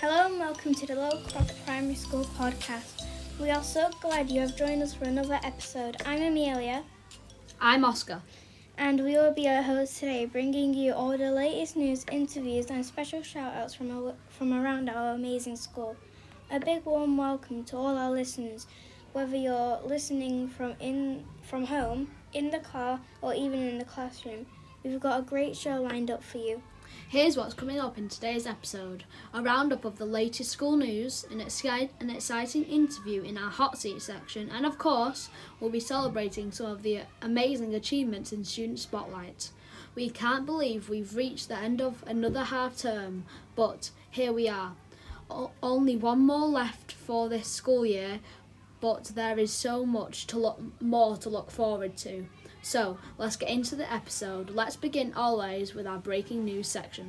Hello and welcome to the Low Crock Primary School podcast. We are so glad you have joined us for another episode. I'm Amelia. I'm Oscar. And we will be your hosts today, bringing you all the latest news, interviews and special shout-outs from around our amazing school. A big warm welcome to all our listeners, whether you're listening from home, in the car or even in the classroom. We've got a great show lined up for you. Here's what's coming up in today's episode. A roundup of the latest school news, an exciting interview in our hot seat section, and of course, we'll be celebrating some of the amazing achievements in Student Spotlight. We can't believe we've reached the end of another half term, but here we are. Only one more left for this school year, but there is so much more to look forward to. So, let's get into the episode. Let's begin always with our breaking news section.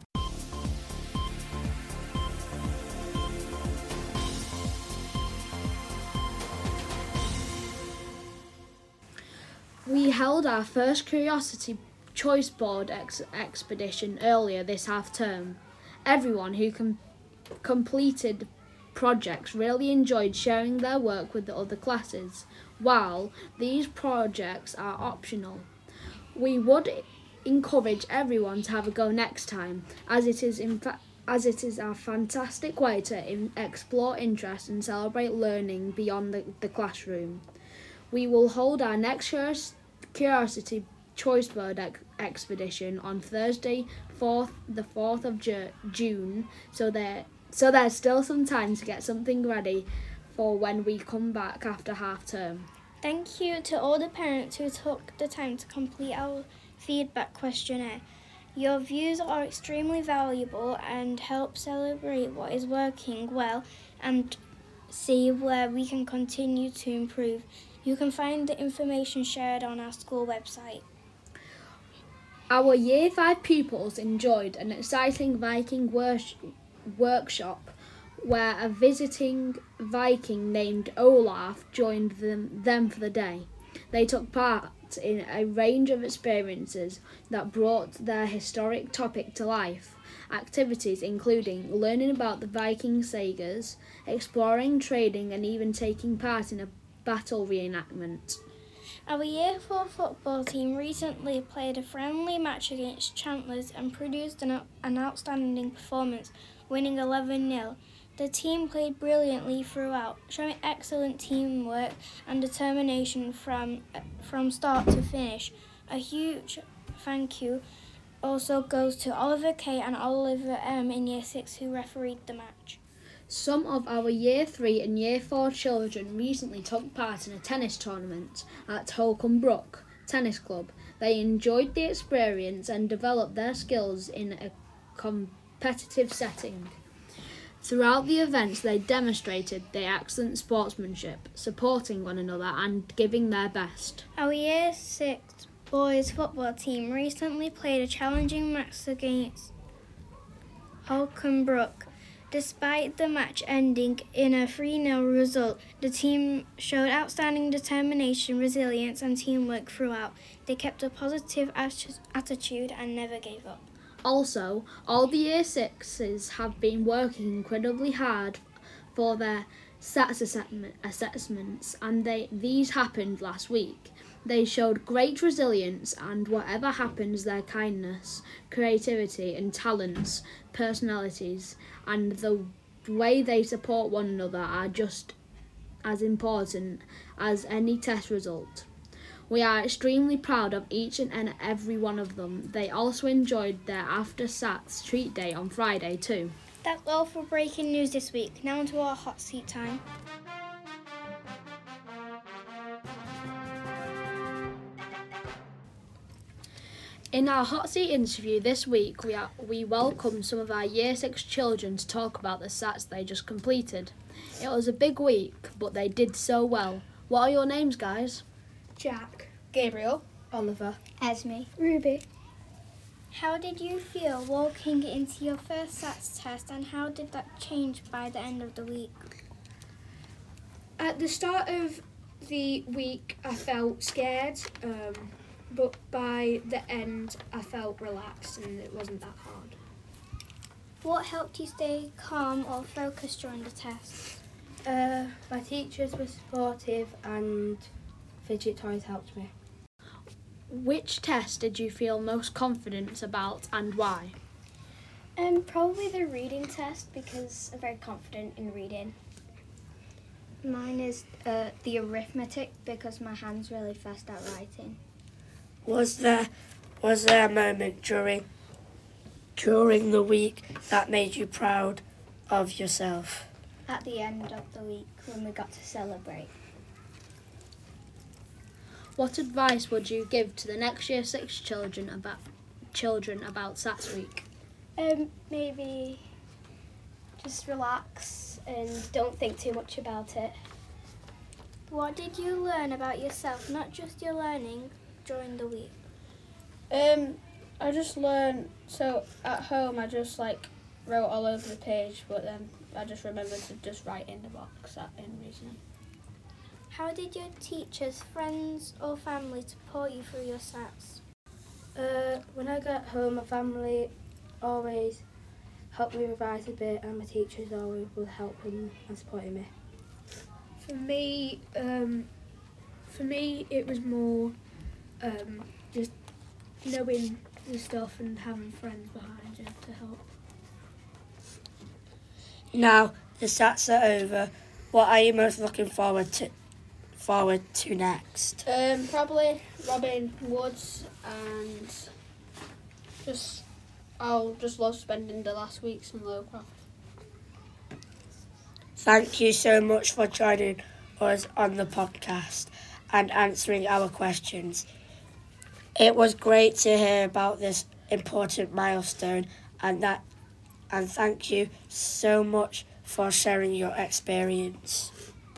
We held our first Curiosity Choice Board expedition earlier this half term. Everyone who completed projects really enjoyed sharing their work with the other classes. While these projects are optional, we would encourage everyone to have a go next time, as it is a fantastic way to explore interest and celebrate learning beyond the classroom. We will hold our next Curiosity Choice Board expedition on Thursday, the 4th of June, so there's still some time to get something ready for when we come back after half term. Thank you to all the parents who took the time to complete our feedback questionnaire. Your views are extremely valuable and help celebrate what is working well and see where we can continue to improve. You can find the information shared on our school website. Our Year 5 pupils enjoyed an exciting Viking workshop where a visiting Viking named Olaf joined them for the day. They took part in a range of experiences that brought their historic topic to life. Activities including learning about the Viking sagas, exploring, trading and even taking part in a battle reenactment. Our Year 4 football team recently played a friendly match against Chandlers and produced an outstanding performance, winning 11-0. The team played brilliantly throughout, showing excellent teamwork and determination from start to finish. A huge thank you also goes to Oliver K and Oliver M in Year 6 who refereed the match. Some of our Year 3 and Year 4 children recently took part in a tennis tournament at Holcombe Brook Tennis Club. They enjoyed the experience and developed their skills in a competitive setting. Throughout the events, they demonstrated their excellent sportsmanship, supporting one another and giving their best. Our Year 6 boys football team recently played a challenging match against Holcombe Brook. Despite the match ending in a 3-0 result, the team showed outstanding determination, resilience and teamwork throughout. They kept a positive attitude and never gave up. Also, all the Year 6s have been working incredibly hard for their SATs assessments, and these happened last week. They showed great resilience, and whatever happens, their kindness, creativity and talents, personalities, and the way they support one another are just as important as any test result. We are extremely proud of each and every one of them. They also enjoyed their after SATs treat day on Friday too. That's all for breaking news this week. Now onto our hot seat time. In our hot seat interview this week, we welcomed some of our Year 6 children to talk about the SATs they just completed. It was a big week, but they did so well. What are your names, guys? Jack, Gabriel, Oliver, Esme, Ruby. How did you feel walking into your first SATs test and how did that change by the end of the week? At the start of the week, I felt scared, but by the end, I felt relaxed and it wasn't that hard. What helped you stay calm or focused during the test? My teachers were supportive and fidget toys helped me. Which test did you feel most confident about and why? Probably the reading test because I'm very confident in reading. Mine is the arithmetic because my hand's really fast at writing. Was there a moment during the week that made you proud of yourself? At the end of the week when we got to celebrate. What advice would you give to the next year 6 children about SATS week? Maybe just relax and don't think too much about it. What did you learn about yourself, not just your learning, during the week? I just learned, so at home I just wrote all over the page, but then I just remembered to just write in the box in reasoning. How did your teachers, friends or family support you through your SATs? When I got home, my family always helped me revise a bit, and my teachers always were helping and supporting me. For me, it was more just knowing the stuff and having friends behind you to help. Now the SATs are over. What are you most looking forward to next? Probably Robin Woods, and I'll just love spending the last weeks in Lowcroft. Thank you so much for joining us on the podcast and answering our questions. It was great to hear about this important milestone and thank you so much for sharing your experience.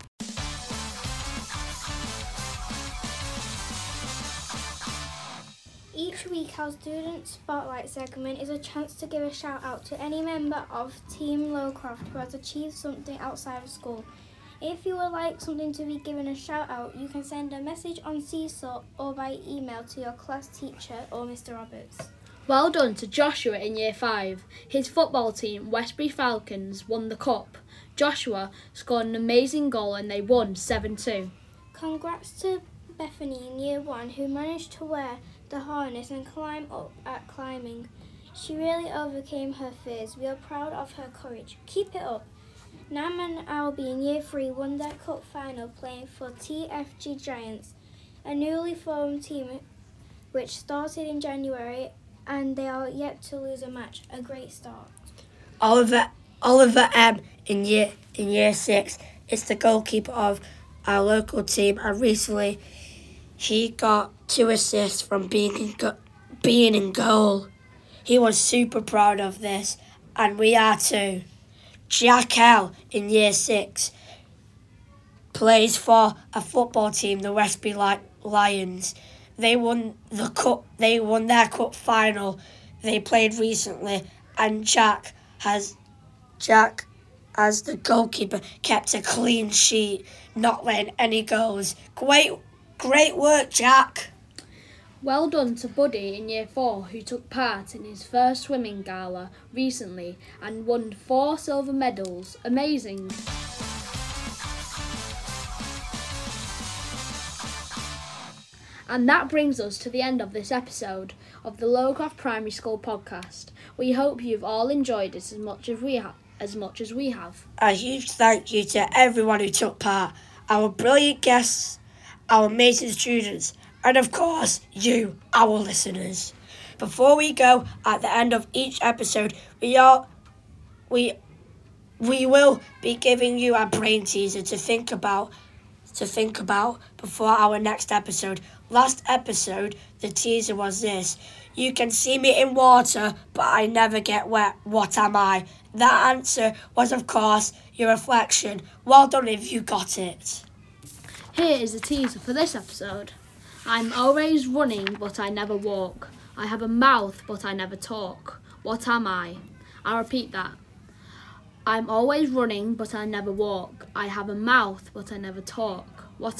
Each week, our Student Spotlight segment is a chance to give a shout out to any member of Team Lowcroft who has achieved something outside of school. If you would like something to be given a shout out, you can send a message on Seesaw or by email to your class teacher or Mr. Roberts. Well done to Joshua in Year 5. His football team, Westbury Falcons, won the cup. Joshua scored an amazing goal and they won 7-2. Congrats to Bethany in Year 1 who managed to wear the harness and climb up at climbing. She really overcame her fears. We are proud of her courage. Keep it up. Nam and Albie in Year 3 won their cup final playing for TFG Giants, a newly formed team which started in January, and they are yet to lose a match. A great start. Oliver M in year 6 is the goalkeeper of our local team, and recently he got 2 assists from being in goal. He was super proud of this, and we are too. Jack L in Year 6 plays for a football team, the Westbury Lions. They won the cup. They won their cup final. They played recently, and Jack, as the goalkeeper, kept a clean sheet, not letting any goals. Great work, Jack. Well done to Buddy in Year 4 who took part in his first swimming gala recently and won 4 silver medals. Amazing. And that brings us to the end of this episode of the Lowcroft Primary School podcast. We hope you've all enjoyed it as much as we have. A huge thank you to everyone who took part, our brilliant guests, our amazing students, and of course, you, our listeners. Before we go, at the end of each episode, we will be giving you a brain teaser to think about before our next episode. Last episode, the teaser was this: you can see me in water, but I never get wet. What am I? That answer was, of course, your reflection. Well done if you got it. Here is a teaser for this episode. I'm always running, but I never walk. I have a mouth, but I never talk. What am I? I'll repeat that. I'm always running, but I never walk. I have a mouth, but I never talk.